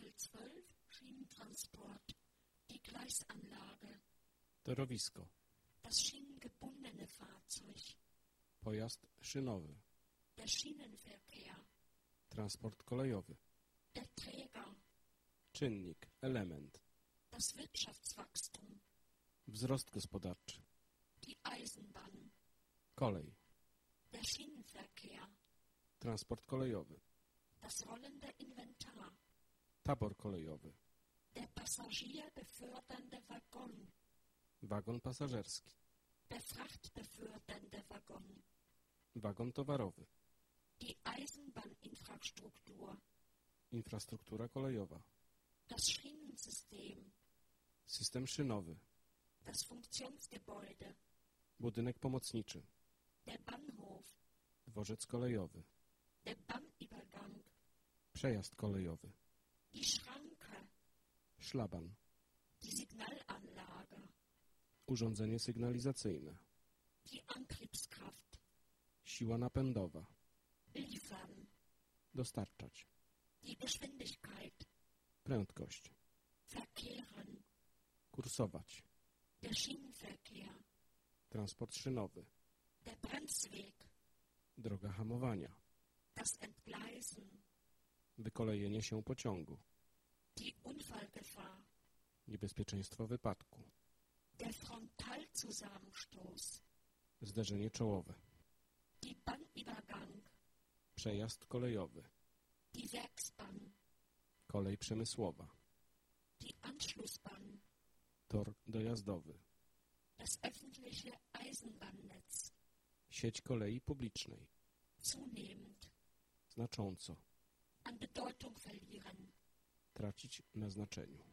Kapitel 12 Schienentransport. Die Gleisanlage. Torowisko. Das schienengebundene Fahrzeug. Pojazd szynowy. Der Schienenverkehr. Transport kolejowy. Der Träger. Czynnik, element. Das Wirtschaftswachstum. Wzrost gospodarczy. Die Eisenbahn. Kolej. Der Schienenverkehr. Transport kolejowy. Das rollende Inventar. Tabor kolejowy. Der passagierbefördernde Waggon. Wagon pasażerski. Der frachtbefördernde Waggon. Wagon towarowy. Die Eisenbahninfrastruktur. Infrastruktura kolejowa. Das Schienensystem. System szynowy. Das Funktionsgebäude. Budynek pomocniczy. Der Bahnhof. Dworzec kolejowy. Der Bahnübergang. Przejazd kolejowy. Die Schranke. Szlaban. Die Signalanlage. Urządzenie sygnalizacyjne. Die Antriebskraft. Siła napędowa. Liefern. Dostarczać. Die Geschwindigkeit. Prędkość. Verkehren. Kursować. Der Schienenverkehr. Transport szynowy. Der Bremsweg. Droga hamowania. Das Entgleisen. Wykolejenie się pociągu. Die Unfallgefahr. Niebezpieczeństwo wypadku. Der Frontalzusammenstoß. Zderzenie czołowe. Die Bahnübergang. Przejazd kolejowy. Die Werksbahn. Kolej przemysłowa. Die Anschlussbahn. Tor dojazdowy. Das öffentliche Eisenbahnnetz. Sieć kolei publicznej. Zunehmend. Znacząco. An Bedeutung verlieren. Tracić na znaczeniu.